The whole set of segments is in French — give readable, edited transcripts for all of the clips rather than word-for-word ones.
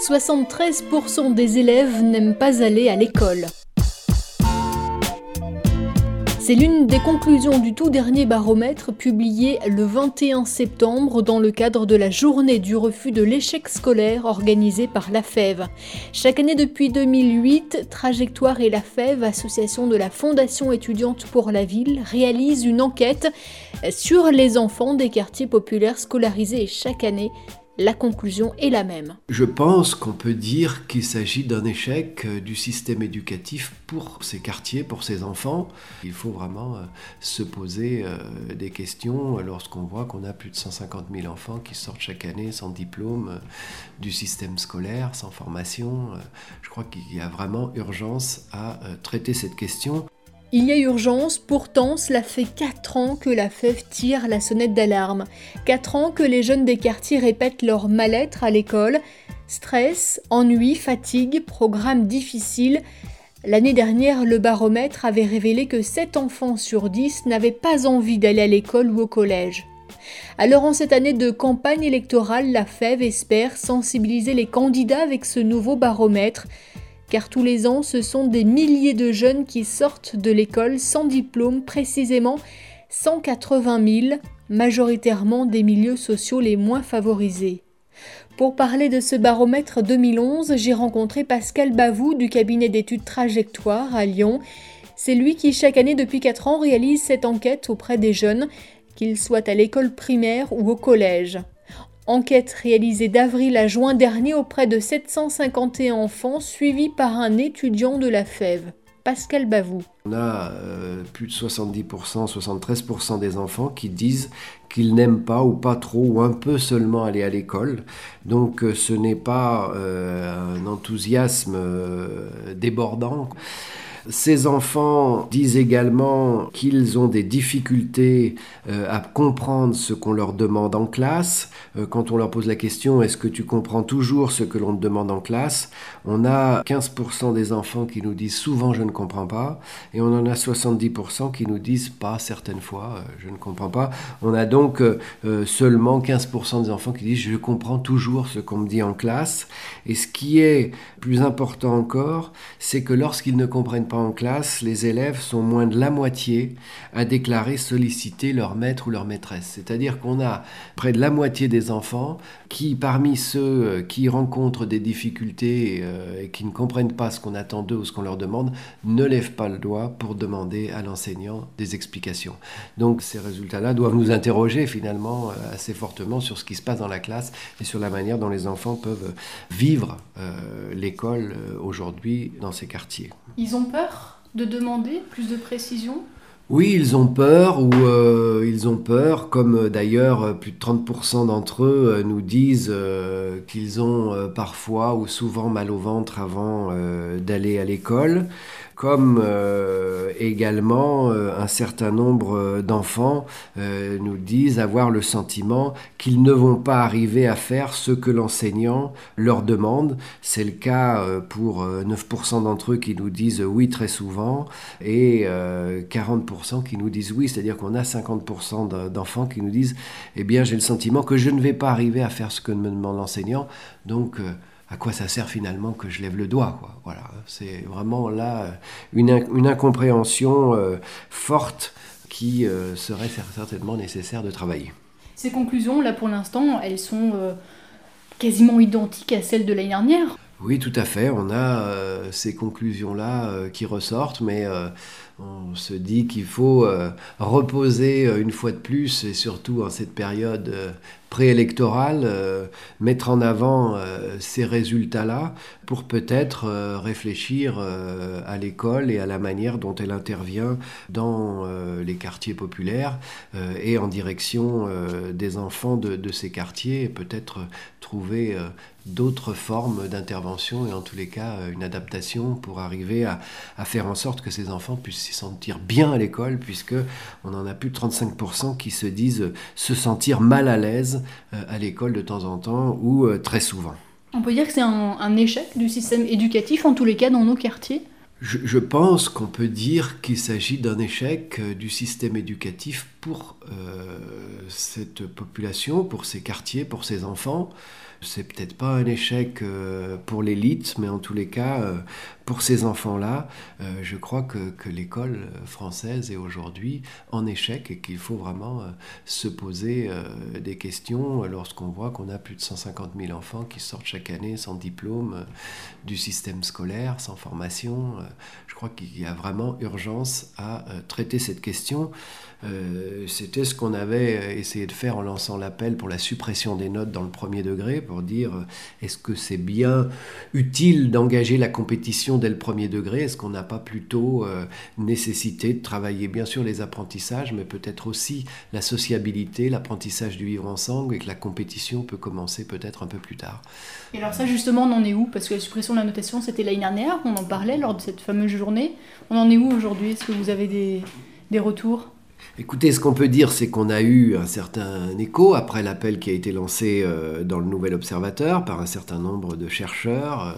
73% des élèves n'aiment pas aller à l'école. C'est l'une des conclusions du tout dernier baromètre publié le 21 septembre dans le cadre de la journée du refus de l'échec scolaire organisée par l'AFEV. Chaque année depuis 2008, Trajectoire et l'AFEV, association de la Fondation étudiante pour la ville, réalisent une enquête sur les enfants des quartiers populaires scolarisés et chaque année, la conclusion est la même. Je pense qu'on peut dire qu'il s'agit d'un échec du système éducatif pour ces quartiers, pour ces enfants. Il faut vraiment se poser des questions lorsqu'on voit qu'on a plus de 150 000 enfants qui sortent chaque année sans diplôme du système scolaire, sans formation. Je crois qu'il y a vraiment urgence à traiter cette question. Il y a urgence, pourtant cela fait 4 ans que l'AFEV tire la sonnette d'alarme. 4 ans que les jeunes des quartiers répètent leur mal-être à l'école. Stress, ennui, fatigue, programme difficile. L'année dernière, le baromètre avait révélé que 7 enfants sur 10 n'avaient pas envie d'aller à l'école ou au collège. Alors en cette année de campagne électorale, l'AFEV espère sensibiliser les candidats avec ce nouveau baromètre. Car tous les ans, ce sont des milliers de jeunes qui sortent de l'école sans diplôme, précisément 180 000, majoritairement des milieux sociaux les moins favorisés. Pour parler de ce baromètre 2011, j'ai rencontré Pascal Bavou du cabinet d'études Trajectoire à Lyon. C'est lui qui, chaque année depuis 4 ans, réalise cette enquête auprès des jeunes, qu'ils soient à l'école primaire ou au collège. Enquête réalisée d'avril à juin dernier auprès de 751 enfants, suivis par un étudiant de l'AFEV, Pascal Bavou. On a plus de 70%, 73% des enfants qui disent qu'ils n'aiment pas ou pas trop ou un peu seulement aller à l'école. Donc ce n'est pas un enthousiasme débordant. Ces enfants disent également qu'ils ont des difficultés à comprendre ce qu'on leur demande en classe. Quand on leur pose la question « Est-ce que tu comprends toujours ce que l'on te demande en classe ?» On a 15% des enfants qui nous disent « Souvent, je ne comprends pas » et on en a 70% qui nous disent « Pas certaines fois, je ne comprends pas ». On a donc seulement 15% des enfants qui disent « Je comprends toujours ce qu'on me dit en classe ». Et ce qui est plus important encore, c'est que lorsqu'ils ne comprennent pas en classe, les élèves sont moins de la moitié à déclarer solliciter leur maître ou leur maîtresse. C'est-à-dire qu'on a près de la moitié des enfants qui, parmi ceux qui rencontrent des difficultés et qui ne comprennent pas ce qu'on attend d'eux ou ce qu'on leur demande, ne lèvent pas le doigt pour demander à l'enseignant des explications. Donc ces résultats-là doivent nous interroger finalement assez fortement sur ce qui se passe dans la classe et sur la manière dont les enfants peuvent vivre l'école aujourd'hui dans ces quartiers. Ils ont peur de demander plus de précision ? Oui, ils ont peur, comme d'ailleurs plus de 30% d'entre eux nous disent qu'ils ont parfois ou souvent mal au ventre avant d'aller à l'école. Comme également un certain nombre d'enfants nous disent avoir le sentiment qu'ils ne vont pas arriver à faire ce que l'enseignant leur demande. C'est le cas pour 9% d'entre eux qui nous disent oui très souvent et 40% qui nous disent oui, c'est-à-dire qu'on a 50% d'enfants qui nous disent « Eh bien, j'ai le sentiment que je ne vais pas arriver à faire ce que me demande l'enseignant, donc... à quoi ça sert finalement que je lève le doigt, quoi. Voilà, c'est vraiment là une incompréhension forte qui serait certainement nécessaire de travailler. Ces conclusions, là pour l'instant, elles sont quasiment identiques à celles de l'année dernière. Oui, tout à fait. On a ces conclusions-là qui ressortent, mais on se dit qu'il faut reposer une fois de plus, et surtout en cette période préélectorale, mettre en avant ces résultats-là pour peut-être réfléchir à l'école et à la manière dont elle intervient dans les quartiers populaires et en direction des enfants de ces quartiers, et peut-être trouver d'autres formes d'intervention et en tous les cas une adaptation pour arriver à faire en sorte que ces enfants puissent s'y sentir bien à l'école, puisque on en a plus de 35% qui se disent se sentir mal à l'aise à l'école de temps en temps ou très souvent. On peut dire que c'est un échec du système éducatif, en tous les cas dans nos quartiers ? Je pense qu'on peut dire qu'il s'agit d'un échec du système éducatif pour cette population, pour ces quartiers, pour ces enfants. C'est peut-être pas un échec pour l'élite, mais en tous les cas, pour ces enfants-là, je crois que l'école française est aujourd'hui en échec et qu'il faut vraiment se poser des questions lorsqu'on voit qu'on a plus de 150 000 enfants qui sortent chaque année sans diplôme du système scolaire, sans formation. Je crois qu'il y a vraiment urgence à traiter cette question. C'était ce qu'on avait essayé de faire en lançant l'appel pour la suppression des notes dans le premier degré, pour dire est-ce que c'est bien utile d'engager la compétition dès le premier degré? Est-ce qu'on n'a pas plutôt nécessité de travailler bien sûr les apprentissages, mais peut-être aussi la sociabilité, l'apprentissage du vivre ensemble, et que la compétition peut commencer peut-être un peu plus tard. Et alors ça justement, on en est où? Parce que la suppression de la notation, c'était l'année dernière, on en parlait lors de cette fameuse journée. On en est où aujourd'hui? Est-ce que vous avez des retours? Écoutez, ce qu'on peut dire, c'est qu'on a eu un certain écho après l'appel qui a été lancé dans le Nouvel Observateur par un certain nombre de chercheurs,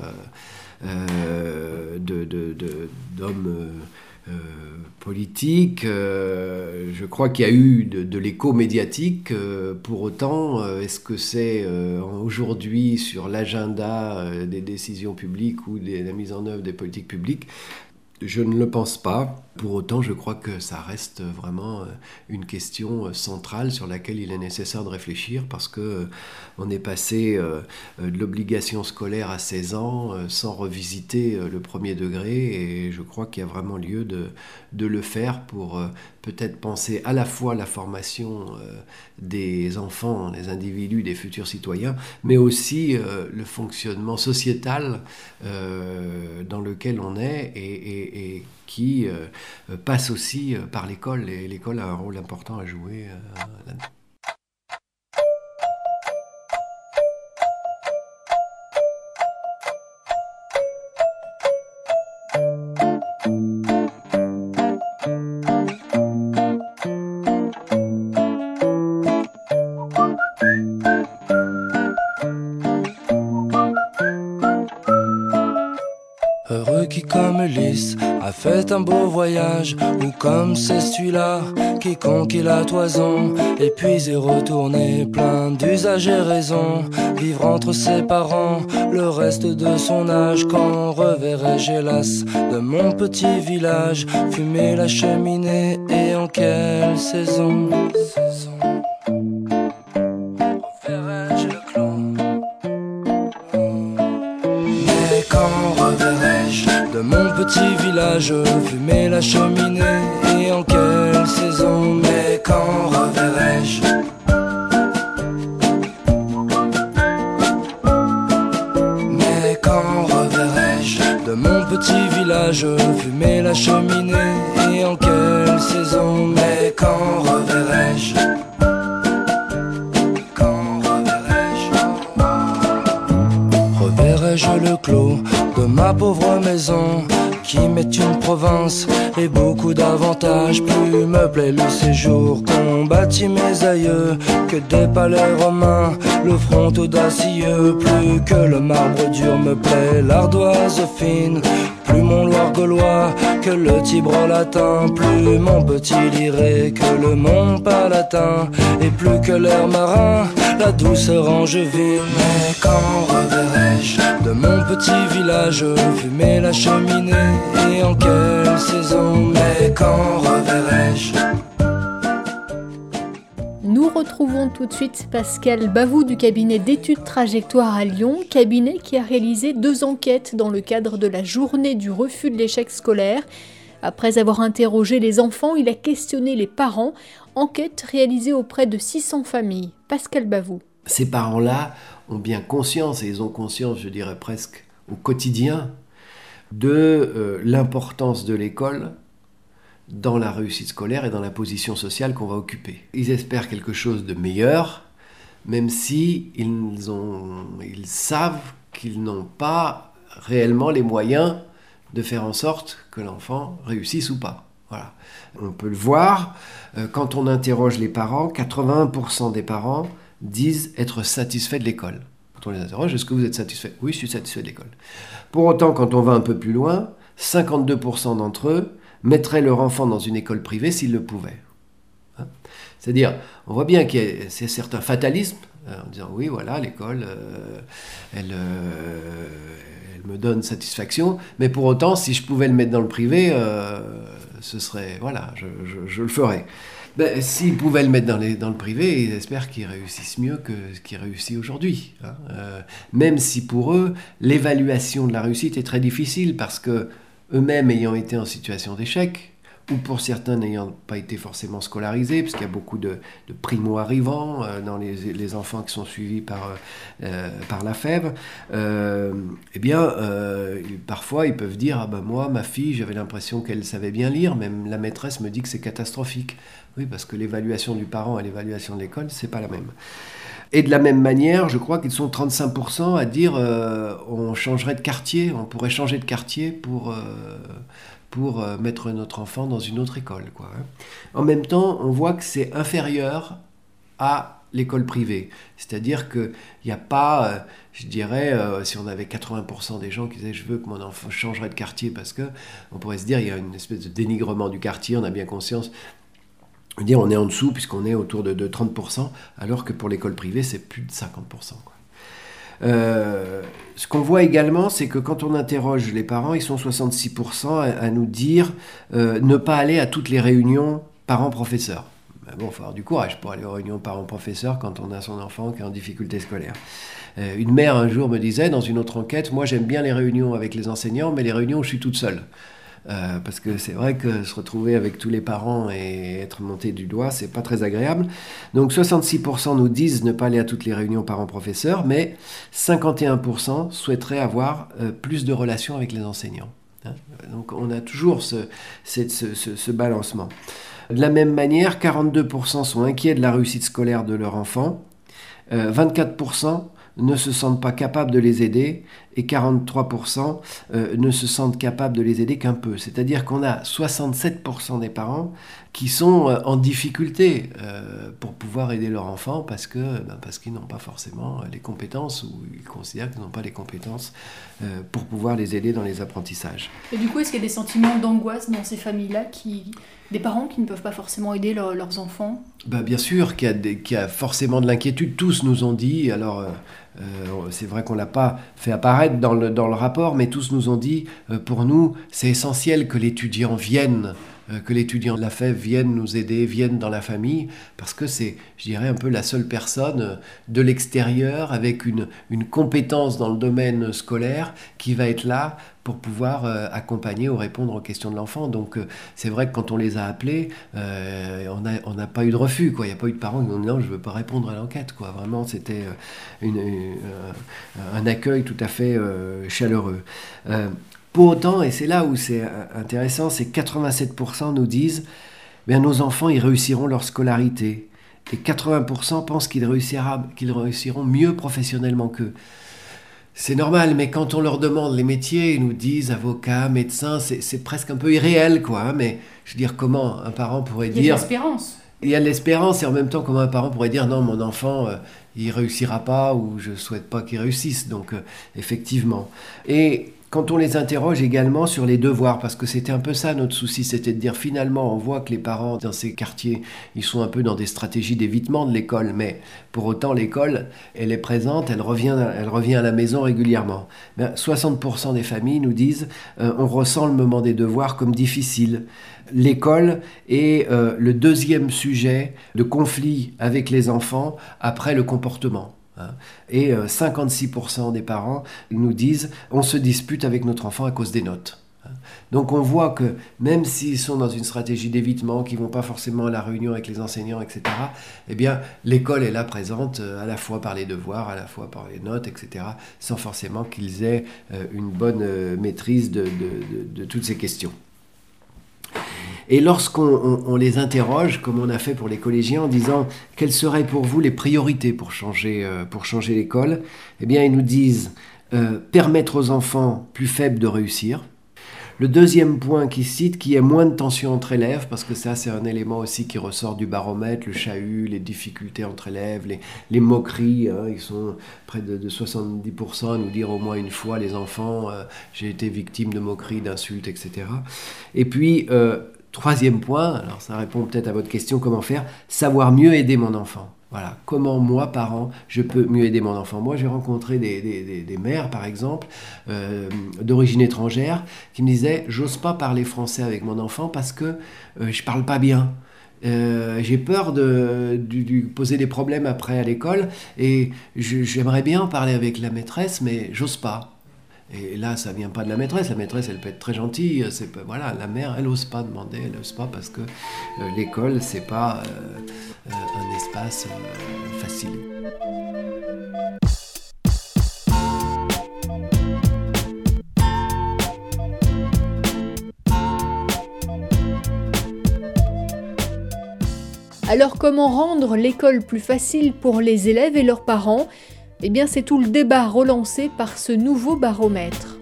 d'hommes politiques. Je crois qu'il y a eu de l'écho médiatique. Pour autant, est-ce que c'est aujourd'hui sur l'agenda des décisions publiques ou de la mise en œuvre des politiques publiques? Je ne le pense pas. Pour autant, je crois que ça reste vraiment une question centrale sur laquelle il est nécessaire de réfléchir, parce que on est passé de l'obligation scolaire à 16 ans sans revisiter le premier degré, et je crois qu'il y a vraiment lieu de le faire pour peut-être penser à la fois la formation des enfants, des individus, des futurs citoyens, mais aussi le fonctionnement sociétal dans lequel on est et qui passe aussi par l'école, et l'école a un rôle important à jouer là-dedans. Heureux qui comme Ulysse a fait un beau voyage, ou comme c'est celui-là qui conquit la toison, et puis est retourné plein d'usages et raisons, vivre entre ses parents le reste de son âge. Quand reverrai-je hélas de mon petit village fumer la cheminée, et en quelle saison? Reverrai-je le clos? Mais quand reverrai-je de mon petit village fumer la cheminée, et en quelle saison? Mais quand reverrai-je? Mais quand reverrai-je de mon petit village fumer la cheminée, et en quelle saison? Mais quand reverrai-je? Quand reverrai-je? Reverrai-je le clos de ma pauvre maison, qui m'est une province et beaucoup d'avantages? Plus me plaît le séjour qu'ont bâti mes aïeux que des palais romains, le front audacieux. Plus que le marbre dur me plaît l'ardoise fine, plus mon Loir gaulois que le Tibre latin, plus mon petit Liré que le Mont Palatin, et plus que l'air marin, la douceur angevine. Mais quand reverrai-je de mon petit village fumer la cheminée, et en quelle saison? Mais quand reverrai-je? Nous retrouvons tout de suite Pascal Bavou du cabinet d'études Trajectoire à Lyon, cabinet qui a réalisé 2 enquêtes dans le cadre de la journée du refus de l'échec scolaire. Après avoir interrogé les enfants, il a questionné les parents, enquête réalisée auprès de 600 familles. Pascal Bavou. Ces parents-là ont bien conscience, et ils ont conscience, je dirais presque au quotidien, de l'importance de l'école dans la réussite scolaire et dans la position sociale qu'on va occuper. Ils espèrent quelque chose de meilleur, même si ils savent qu'ils n'ont pas réellement les moyens de faire en sorte que l'enfant réussisse ou pas. Voilà. On peut le voir, quand on interroge les parents, 81% des parents disent être satisfaits de l'école. Quand on les interroge, est-ce que vous êtes satisfait? Oui, je suis satisfait de l'école. Pour autant, quand on va un peu plus loin, 52% d'entre eux mettraient leur enfant dans une école privée s'ils le pouvaient. C'est-à-dire, on voit bien c'est certain fatalisme, en disant oui, voilà, l'école, elle me donne satisfaction, mais pour autant, si je pouvais le mettre dans le privé, ce serait, voilà, je le ferais. Ben, s'ils pouvaient le mettre dans le privé, ils espèrent qu'ils réussissent mieux que ce qu'ils réussissent aujourd'hui. Hein. Même si pour eux, l'évaluation de la réussite est très difficile, parce que eux-mêmes ayant été en situation d'échec, ou pour certains n'ayant pas été forcément scolarisés, parce qu'il y a beaucoup de primo-arrivants dans les enfants qui sont suivis par la FEV, parfois ils peuvent dire « Ah ben moi, ma fille, j'avais l'impression qu'elle savait bien lire, même la maîtresse me dit que c'est catastrophique. » Oui, parce que l'évaluation du parent et l'évaluation de l'école, c'est pas la même. Et de la même manière, je crois qu'ils sont 35% à dire on changerait de quartier, on pourrait changer de quartier pour mettre notre enfant dans une autre école, quoi. En même temps, on voit que c'est inférieur à l'école privée. C'est-à-dire qu'il n'y a pas, je dirais, si on avait 80% des gens qui disaient « je veux que mon enfant changerait de quartier » parce que, on pourrait se dire, il y a une espèce de dénigrement du quartier, on a bien conscience. On est en dessous puisqu'on est autour de 30%, alors que pour l'école privée, c'est plus de 50%, quoi. Ce qu'on voit également, c'est que quand on interroge les parents, ils sont 66% à nous dire ne pas aller à toutes les réunions parents-professeurs. Ben bon, il faut avoir du courage pour aller aux réunions parents-professeurs quand on a son enfant qui est en difficulté scolaire. Une mère un jour me disait dans une autre enquête, moi j'aime bien les réunions avec les enseignants, mais les réunions où je suis toute seule. Parce que c'est vrai que se retrouver avec tous les parents et être monté du doigt, c'est pas très agréable. Donc 66% nous disent ne pas aller à toutes les réunions parents-professeurs, mais 51% souhaiteraient avoir plus de relations avec les enseignants. Donc on a toujours ce balancement. De la même manière, 42% sont inquiets de la réussite scolaire de leur enfant, 24% ne se sentent pas capables de les aider et 43% ne se sentent capables de les aider qu'un peu. C'est-à-dire qu'on a 67% des parents qui sont en difficulté pour pouvoir aider leur enfant parce qu'ils n'ont pas forcément les compétences ou ils considèrent qu'ils n'ont pas les compétences pour pouvoir les aider dans les apprentissages. Et du coup, est-ce qu'il y a des sentiments d'angoisse dans ces familles-là, des parents qui ne peuvent pas forcément aider leurs enfants ? Bien sûr qu'il y a forcément de l'inquiétude. Tous nous ont dit, alors c'est vrai qu'on ne l'a pas fait apparaître dans le rapport, mais tous nous ont dit, pour nous, c'est essentiel que l'étudiant vienne, que l'étudiant de la FEV vienne nous aider, vienne dans la famille, parce que c'est, je dirais, un peu la seule personne de l'extérieur avec une compétence dans le domaine scolaire qui va être là pour pouvoir accompagner ou répondre aux questions de l'enfant. Donc c'est vrai que quand on les a appelés, on n'a pas eu de refus, quoi. Il n'y a pas eu de parents qui ont dit non, je ne veux pas répondre à l'enquête, quoi. Vraiment, c'était un accueil tout à fait chaleureux. Pour autant, et c'est là où c'est intéressant, c'est que 87% nous disent nos enfants, ils réussiront leur scolarité. Et 80% pensent qu'ils réussiront mieux professionnellement qu'eux. C'est normal, mais quand on leur demande les métiers, ils nous disent avocat, médecin, c'est presque un peu irréel, quoi. Hein, mais je veux dire, comment un parent pourrait dire... Il y a de l'espérance. Il y a de l'espérance, et en même temps, comment un parent pourrait dire non, mon enfant, il réussira pas, ou je souhaite pas qu'il réussisse. Donc, effectivement. Et quand on les interroge également sur les devoirs, parce que c'était un peu ça notre souci, c'était de dire finalement, on voit que les parents dans ces quartiers, ils sont un peu dans des stratégies d'évitement de l'école, mais pour autant l'école, elle est présente, elle revient à la maison régulièrement. 60% des familles nous disent on ressent le moment des devoirs comme difficile. L'école est le deuxième sujet de conflit avec les enfants après le comportement. Et 56% des parents nous disent on se dispute avec notre enfant à cause des notes. Donc on voit que même s'ils sont dans une stratégie d'évitement, qu'ils ne vont pas forcément à la réunion avec les enseignants, etc., eh bien l'école est là présente à la fois par les devoirs, à la fois par les notes, etc., sans forcément qu'ils aient une bonne maîtrise de toutes ces questions. Et lorsqu'on les interroge, comme on a fait pour les collégiens, en disant quelles seraient pour vous les priorités pour changer l'école, eh bien ils nous disent permettre aux enfants plus faibles de réussir. Le deuxième point qu'ils citent, qu'il y ait moins de tension entre élèves, parce que ça c'est un élément aussi qui ressort du baromètre, le chahut, les difficultés entre élèves, les moqueries, ils sont près de 70% à nous dire au moins une fois, les enfants, j'ai été victime de moqueries, d'insultes, etc. Et puis Troisième point, alors ça répond peut-être à votre question, comment faire? Savoir mieux aider mon enfant. Voilà, comment moi, parent, je peux mieux aider mon enfant. Moi, j'ai rencontré des mères, par exemple, d'origine étrangère, qui me disaient « j'ose pas parler français avec mon enfant parce que je parle pas bien ». J'ai peur de poser des problèmes après à l'école et j'aimerais bien parler avec la maîtresse, mais j'ose pas. Et là, ça vient pas de la maîtresse. La maîtresse, elle peut être très gentille. Voilà, la mère, elle ose pas demander, elle ose pas parce que l'école, c'est pas un espace facile. Alors comment rendre l'école plus facile pour les élèves et leurs parents? Eh bien c'est tout le débat relancé par ce nouveau baromètre.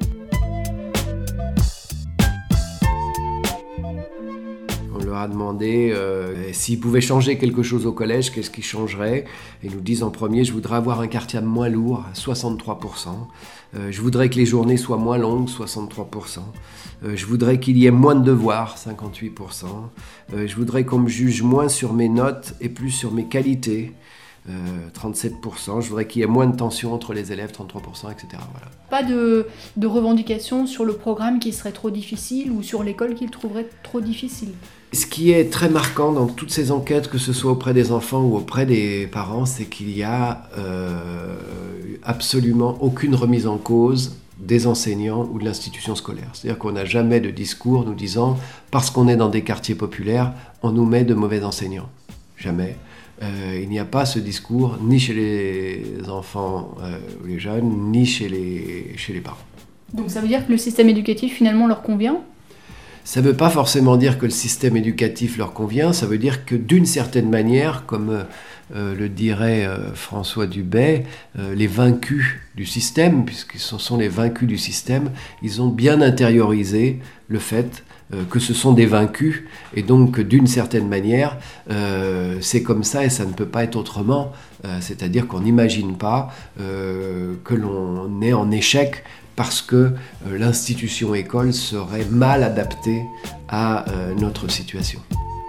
On leur a demandé s'ils pouvaient changer quelque chose au collège, qu'est-ce qu'ils changeraient. Et ils nous disent en premier, je voudrais avoir un cartable moins lourd, 63%. Je voudrais que les journées soient moins longues, 63%. Je voudrais qu'il y ait moins de devoirs, 58%. Je voudrais qu'on me juge moins sur mes notes et plus sur mes qualités, 37%. Je voudrais qu'il y ait moins de tension entre les élèves, 33%, etc. Voilà. Pas de revendication sur le programme qui serait trop difficile ou sur l'école qu'ils trouveraient trop difficile. Ce qui est très marquant dans toutes ces enquêtes, que ce soit auprès des enfants ou auprès des parents, c'est qu'il y a absolument aucune remise en cause des enseignants ou de l'institution scolaire. C'est-à-dire qu'on n'a jamais de discours nous disant « parce qu'on est dans des quartiers populaires, on nous met de mauvais enseignants ». Jamais. Il n'y a pas ce discours ni chez les enfants ou les jeunes, ni chez les parents. Donc ça veut dire que le système éducatif finalement leur convient ? Ça ne veut pas forcément dire que le système éducatif leur convient, ça veut dire que d'une certaine manière, comme le dirait François Dubay, les vaincus du système, puisqu'ils sont les vaincus du système, ils ont bien intériorisé le fait que ce sont des vaincus, et donc d'une certaine manière, c'est comme ça et ça ne peut pas être autrement, c'est-à-dire qu'on n'imagine pas que l'on est en échec parce que l'institution école serait mal adaptée à notre situation.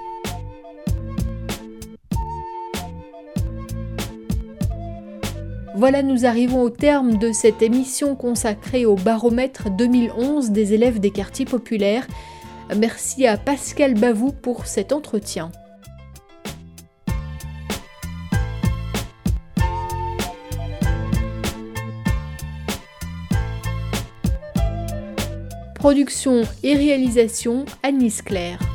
Voilà, nous arrivons au terme de cette émission consacrée au baromètre 2011 des élèves des quartiers populaires. Merci à Pascal Bavoux pour cet entretien. Production et réalisation, Agnès Claire.